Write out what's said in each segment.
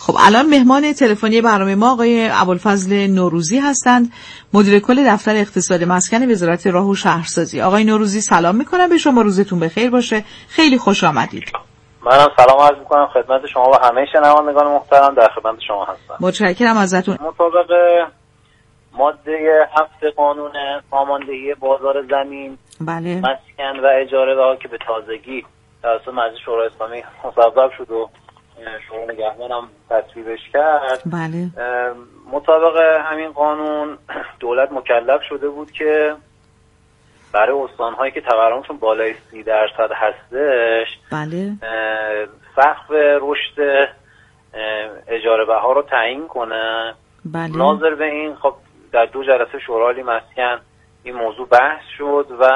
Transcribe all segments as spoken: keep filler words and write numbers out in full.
خب الان مهمان تلفنی برنامه ما آقای ابوالفضل نوروزی هستند، مدیر کل دفتر اقتصاد مسکن وزارت راه و شهرسازی. آقای نوروزی سلام میکنم به شما، روزتون بخیر باشه، خیلی خوش آمدید. منم سلام عرض میکنم خدمت شما و همه شنوندگان محترم، در خدمت شما هستم. متشکرم ازتون. مطابق ماده هفت قانون ساماندهی بازار زمین، بله، مسکن و اجاره ها که به تازگی توسط مجلس شورای اسلامی مصوب شد و شورای نگهبان هم تصویبش کرد، بله، مطابق همین قانون دولت مکلف شده بود که برای استان‌هایی که تورمشون بالای سی درصد هستش، بله، سقف رشد اجاره بها رو تعیین کنه. بله. ناظر به این خب در دو جلسه شورای مسکن این موضوع بحث شد و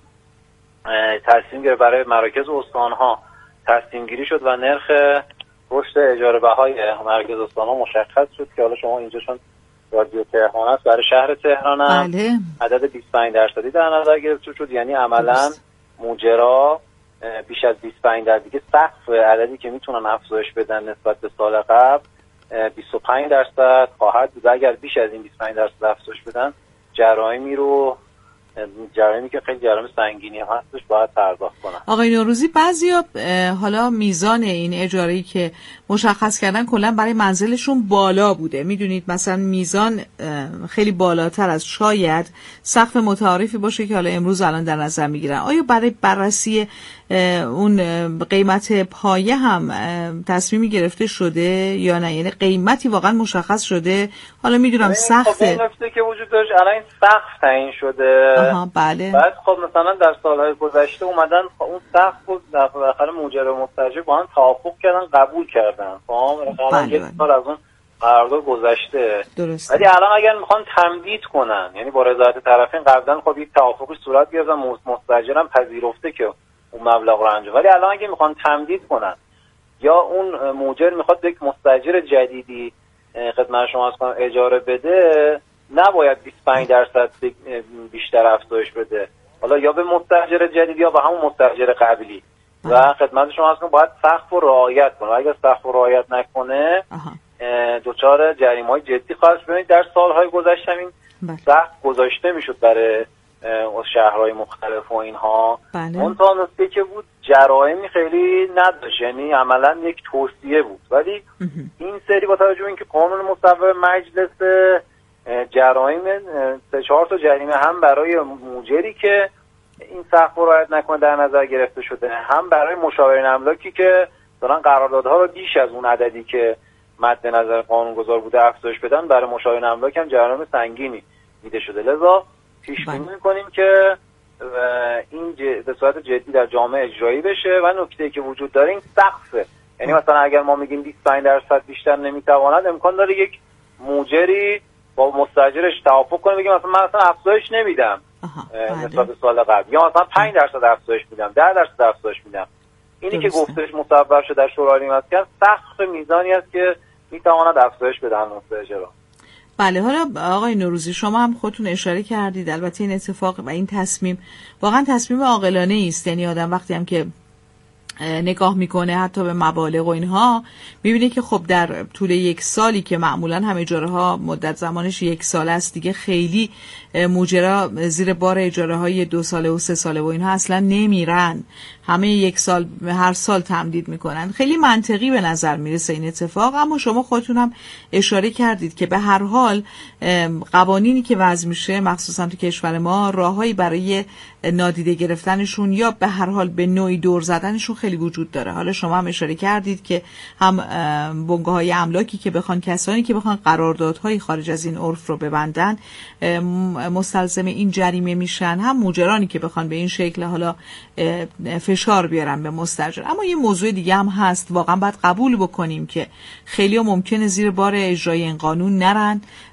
تصمیم گرفت برای مراکز استان‌ها تصمیم گیری شد و نرخ رشد اجاره بهای مراکز استان‌ها مشخص شد که حالا شما اینجا چون رادیو تهران است برای شهر تهران هم بله. عدد بیست و پنج درصدی در نظر گرفته شد، یعنی عملاً مجرا بیش از بیست و پنج درصد دیگه سقف عددی که میتونن افزایش بدن نسبت به سال قبل بیست و پنج درصد خواهد بود. اگر بیش از این بیست و پنج درصد افزایش بدن جرایمی رو جرایمی که خیلی جرایم سنگینی هستش باید پرداخت کنن. آقای نوروزی بعضیا حالا میزان این اجاره‌ای که مشخص کردن کلا برای منزلشون بالا بوده، میدونید مثلا میزان خیلی بالاتر از شاید سقف متعارفی باشه که حالا امروز الان در نظر میگیرن. آیا برای بررسی اون قیمت پایه هم تصمیمی گرفته شده یا نه؟ یعنی قیمتی واقعا مشخص شده؟ حالا میدونم سخته. خب این نکته که وجود داشت الان این سقف تعیین شده. آها بله. بعد خب مثلا در سالهای گذشته اومدن اون سقف رو در آخر مجر و مستاجر با هم توافق کردن قبول کردن. خب بله یک سال از اون قرارداد گذشته. درسته. ولی الان اگر میخوان تمدید کنن، یعنی با رضایت طرفین قبلا خب یک توافقی صورت گرفت، مستاجرم پذیرفته که اون مبلغ رو انجام، ولی الان اگه میخوان تمدید کنن یا اون موجر میخواد یک مستاجر جدیدی خدمت شما از کنم اجاره بده، نباید بیست و پنج درصد بیشتر افزایش بده، حالا یا به مستاجر جدید یا به همون مستاجر قبلی. و خدمت شما از کنم باید سقف رو رعایت کنه و اگر سقف رو رعایت نکنه دچار جریمه‌های جدی خواهد شد. در سالهای گذشته این سقف گذاشته میشد برای شهرهای مختلف و اینها. اون تا نکته که بود جرائمی خیلی نداشت، یعنی عملا یک توصیه بود، ولی این سری با توجه به اینکه قانون مصوب مجلس جرایم سه چهار تا جریمه هم برای موجری که این سقف رو رعایت نکنه در نظر گرفته شده، هم برای مشاورین املاکی که دارن قراردادها رو بیش از اون عددی که مد نظر قانونگذار بوده افزایش بدن، برای مشاورین املاک هم جرایم سنگینی دیده شده. لذا پیش بینی می‌کنیم که این به صورت جدی در جامعه اجرایی بشه و نکته‌ای که وجود داره این سقفه، یعنی مثلا اگر ما میگیم بیست و پنج درصد بیشتر نمیتواند، امکان داره یک موجری با مستاجرش توافق کنه بگه مثلا من اصلا افزایش نمیدم نسبت به سال قبل، یا مثلا پنج درصد افزایش میدم، ده درصد افزایش میدم. اینی که گفتش مصوب شده در شورای مسکن سقف میزانی است که میتواند افزایش بده مستاجرها. بله. حالا آقای نوروزی شما هم خودتون اشاره کردید البته این اتفاق و این تصمیم واقعا تصمیم عاقلانه است، یعنی آدم وقتی هم که نگاه میکنه حتی به مبالغ و اینها میبینه که خب در طول یک سالی که معمولا هم اجاره ها مدت زمانش یک سال است دیگه خیلی مجرا زیر بار اجاره های دو ساله و سه ساله و اینها اصلا نمیرن، همه یک سال هر سال تمدید میکنن. خیلی منطقی به نظر میرسه این اتفاق، اما شما خودتون هم اشاره کردید که به هر حال قوانینی که وضع میشه مخصوصا تو کشور ما راههایی برای نادیده گرفتنشون یا به هر حال به نوعی دور زدنشون خیلی وجود داره. حالا شما هم اشاره کردید که هم بنگاه‌های املاکی که بخوان کسانی که بخوان قراردادهای خارج از این عرف رو ببندن مستلزم این جریمه میشن، هم مجرانی که بخوان به این شکل حالا فشار بیارن به مستاجر. اما یه موضوع دیگه هم هست، واقعا باید قبول بکنیم که خیلی ممکنه زیر بار اجرای این قانون نرن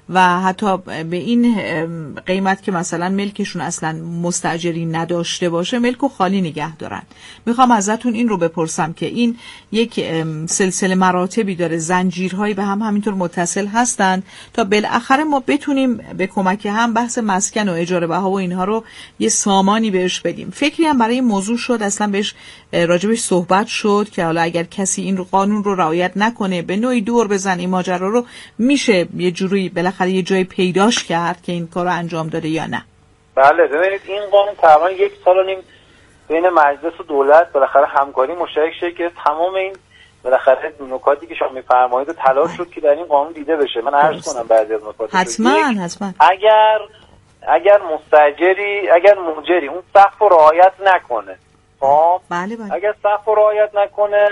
و حتی به این قیمت که مثلا ملکشون اصلا مستاجری نداشته باشه ملک و خالی نگه دارن. میخوام ازتون این رو بپرسم که این یک سلسله مراتبی داره، زنجیرهایی به هم همینطور متصل هستند تا بالاخره ما بتونیم به کمک هم بحث مسکن و اجاره بها و اینها رو یه سامانی بهش بدیم. فکری هم برای این موضوع شد، اصلا بهش راجبش صحبت شد که حالا اگر کسی این رو قانون رو رعایت نکنه به نوعی دور بزنه این ماجرا رو، میشه یه جوری بالاخره یه جای پیداش کرد که این کارو انجام داده یا نه؟ بله ببینید این قانون تقریبا یک سال و نیم بین مجلس و دولت بالاخره همکاری مشترک شد که تمام این بالاخره نکاتی که شما میفرمایید تلاش شد که در این قانون دیده بشه. من عرض کنم بعضی از نکات. حتما حتما اگر اگر مستاجری اگر مؤجری اون سقف رو رعایت نکنه، خب بله بله. اگر سقف رو رعایت نکنه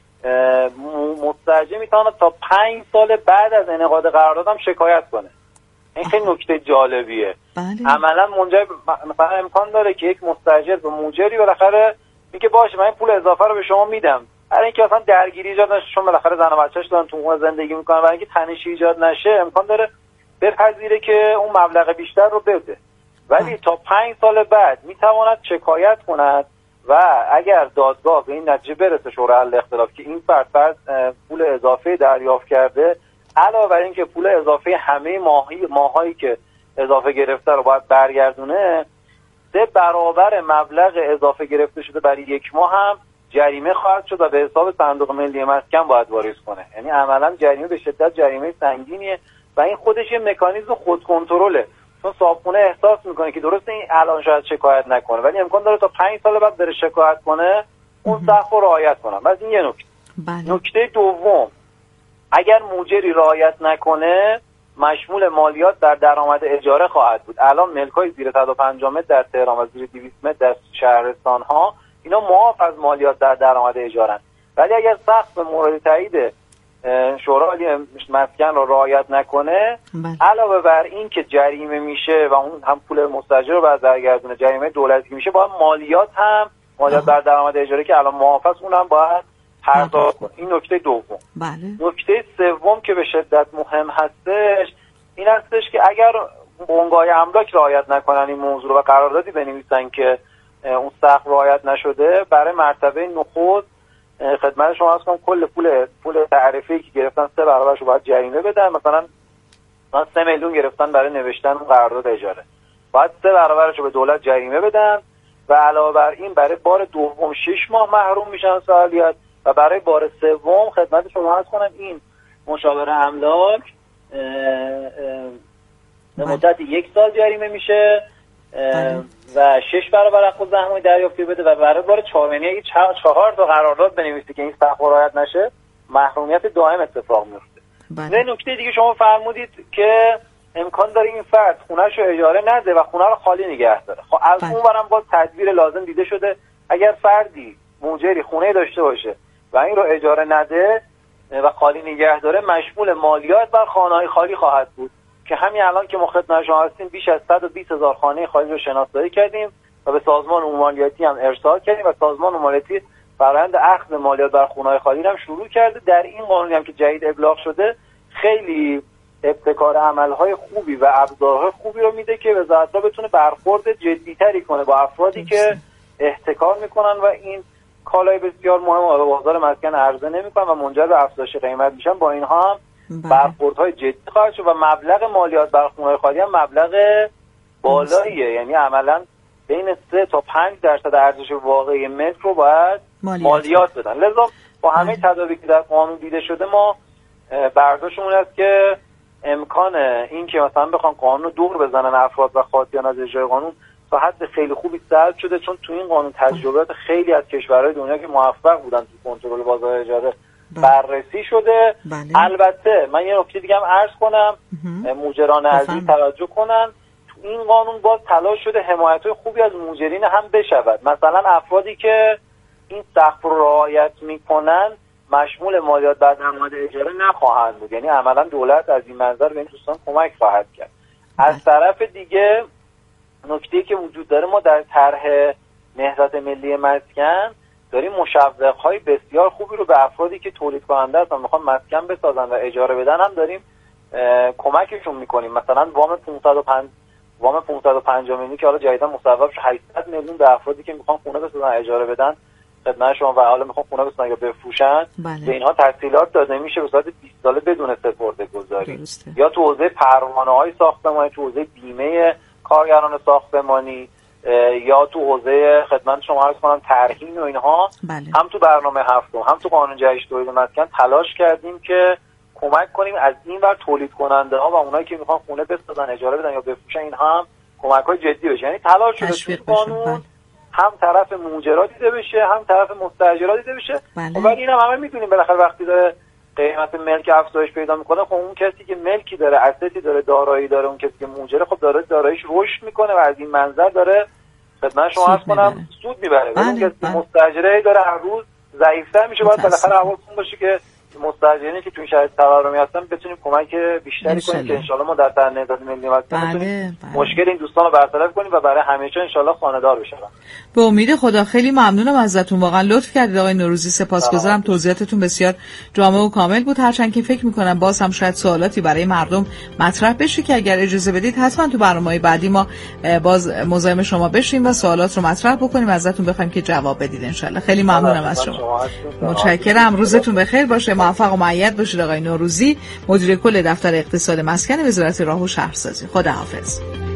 مستاجر میتونه تا پنج سال بعد از انعقاد قرارداد هم شکایت کنه. این خیلی نکته جالبیه. بله. عملا منجر مثلا امکان داره که یک مستاجر به مؤجری بالاخره میگه باشه من این پول اضافه رو به شما میدم، برای اینکه اصلا درگیری ایجاد نشه، چون بالاخره زن و بچه‌اش دارن تو خونه زندگی میکنن، برای اینکه تنشی ایجاد نشه امکان داره بپذیره که اون مبلغ بیشتر رو بده، ولی تا پنج سال بعد میتواند شکایت کند و اگر دادگاه به این نتیجه برسه شورای حل اختلاف که این فرد فرد پول اضافه دریافت کرده، علاوه بر این که پول اضافه همه ماهی ماهایی که اضافه گرفته رو باید برگردونه، سه برابر مبلغ اضافه گرفته شده برای یک ماه هم جریمه خواهد شد و به حساب صندوق ملی مسکن باید واریز کنه. یعنی عملا جریمه به شدت جریمه سنگینیه و این خودش یه مکانیزم خود کنترله، چون صاحبخونه احساس میکنه که درسته این الان شاید شکایت نکنه ولی امکان داره تا پنج سال بعد بره شکایت کنه، اون سقف رو رعایت کنه. بس این یه نکته. بله. نکته دوم، اگر مؤجری رعایت نکنه مشمول مالیات در درآمد اجاره خواهد بود. الان ملک‌های زیر صد و پنجاه متر در تهران و زیر دویست متر در شهرستان‌ها اینا معاف از مالیات در درآمد اجاره‌اند، ولی اگر سقف مورد تایید شورای مسکن رو رعایت نکنه، بله. علاوه بر این که جریمه میشه و اون هم پول مستاجر رو باید برگردونه، جریمه دولتی میشه، باید مالیات هم مالیات بر درآمد اجاره که الان معاف است اونم باید پرداخت کنه. این نکته دوم. بله. نکته سوم که به شدت مهم هستش این هستش که اگر بنگاه املاک رعایت نکنن این موضوع و قراردادی بنویسن که اون سقف رعایت نشده، برای مرتبه نخست خدمت شما عرض کنم کل پول پول تعرفه‌ای که گرفتن سه برابرش رو باید جریمه بدن. مثلا من سه میلیون گرفتن برای نوشتن اون قرارداد اجاره، باید سه برابرش رو به دولت جریمه بدن و علاوه بر این برای بار دوم شش ماه محروم میشن فعالیت و برای بار سوم خدمت شما عرض کنم این مشاور املاک به مدت یک سال جریمه میشه و شش برابر از خود زحمه دریافتی بده و برای بار چهار یعنی اگه چهار تا قرارداد بنویسه که این سقف رعایت نشه محرومیت دائم اتفاق میفته. نه نکته دیگه شما فرمودید که امکان داره این فرد خونه‌ش رو اجاره نده و خونه رو خالی نگه داره. خب از اون برم باز تدبیر لازم دیده شده، اگر فردی مؤجری خونه داشته باشه و این رو اجاره نده و خالی نگه داره مشمول مالیات بر خانه‌های خالی خواهد بود که همین الان که ما خدمت شما هستیم بیش از صد و بیست هزار خانه خالی رو شناسایی کردیم و به سازمان عمومی مالیاتی هم ارسال کردیم و سازمان عمومی مالیاتی فرآیند اخذ مالیات بر خونه‌های خالی هم شروع کرده. در این قانونی هم که جدید ابلاغ شده خیلی ابتکار عملهای خوبی و ابزارهای خوبی رو میده که وزارت‌ها بتونه برخورد جدی‌تری کنه با افرادی که احتکار میکنن و این کالای بسیار مهم به بازار مسکن عرضه نمیکنن و منجر به افزایش قیمت میشن. با اینها هم برخوردهای جدی خواهد شد و مبلغ مالیات بر خونه‌های خالی هم مبلغ بالاییه، یعنی عملاً بین سه تا پنج درصد ارزش واقعی ملک رو باید مالیات, مالیات بدن. لذا با همه تدابیری که در قانون دیده شده ما برداشتمون است که امکان این که مثلا بخوان قانون رو دور بزنن افراد و خاطیان از اجرای قانون تا حد خیلی خوبی سلب شده، چون تو این قانون تجربیات خیلی از کشورهای دنیا که موفق بودن تو کنترل بازار اجاره بررسی شده. بله. البته من یه نکته دیگه هم عرض کنم، مؤجران عزیز توجه کنن، تو این قانون باز تلاش شده حمایت‌های خوبی از مؤجرین هم بشود. مثلا افرادی که این سقف رو رعایت میکنن مشمول مالیات بر درآمد اجاره نخواهند بود، یعنی عملا دولت از این منظر به این دوستان کمک خواهد کرد. از طرف دیگه نکته‌ای که وجود داره، ما در طرح نهضت ملی مسکن داریم مشوق‌های بسیار خوبی رو به افرادی که تولید کننده هستن میخوان مسکن بسازن و اجاره بدن هم داریم کمکشون میکنیم. مثلا وام پانصد و پنج وام پانصد و پنجاه میلیونی که حالا جدیدا مصوب شد هشتصد میلیون به افرادی که میخوان خونه بسازن اجاره بدن خدمت شما و حالا میخوان خونه بسازن یا بفروشن، بله. به اینها تسهیلات داده میشه به صورت بیست ساله بدون سپرده‌گذاری. یا تو حوزه پروانه‌های ساختمانی، تو حوزه بیمه کارگران ساختمانی، یا تو حوزه خدمت شما عرض کنم ترهین و اینها، بله. هم تو برنامه هفتم هم تو قانون جدید تولید مسکن تلاش کردیم که کمک کنیم از این ور تولید کننده ها و اونایی که میخوان خونه بسازن اجاره بدن یا بفروشن این هم کمک های جدی بشه. یعنی تلاش شده تو قانون هم طرف موجرا دیده بشه هم طرف مستاجرا دیده بشه. بله. ولی این هم همه میدونیم بالاخره وقتی داره قیمت ملک افزایش پیدا میکنه، خب اون کسی که ملکی داره، استی داره، دارایی داره، اون کسی که موجره خب داره داراییش رشد میکنه و از این منظر داره خدمت شما عرض کنم سود میبره. بله. اون کسی بله. مستاجره داره هر روز ضعیف‌تر میشه. باید بالاخره حواستون باشه که مستاجرینی که تو این شرایط تورمی هستن بتونیم کمک بیشتری کنیم که انشالله ما در سر نهضت ملی مسکن بتونیم مشکل این دوستان رو برطرف کنیم و برای همیشه انشالله خانه‌دار بشن. به امید خدا. خیلی ممنونم ازتون، واقعا لطف کردید آقای نوروزی، سپاسگزارم. توضیحاتتون بسیار جامع و کامل بود، هرچند که فکر می‌کنم باز هم شاید سوالاتی برای مردم مطرح بشه که اگر اجازه بدید حتما تو برنامه‌های بعدی ما باز مزاحم شما بشیم و سوالات رو مطرح بکنیم، ازتون بخوایم که جواب بدید انشالله. خیلی ممنونم از شما. متشکرم. روزتون بخیر باشه، موفق و مؤید باشید آقای نوروزی، مدیر کل دفتر اقتصاد مسکن وزارت راه و شهرسازی. خداحافظ.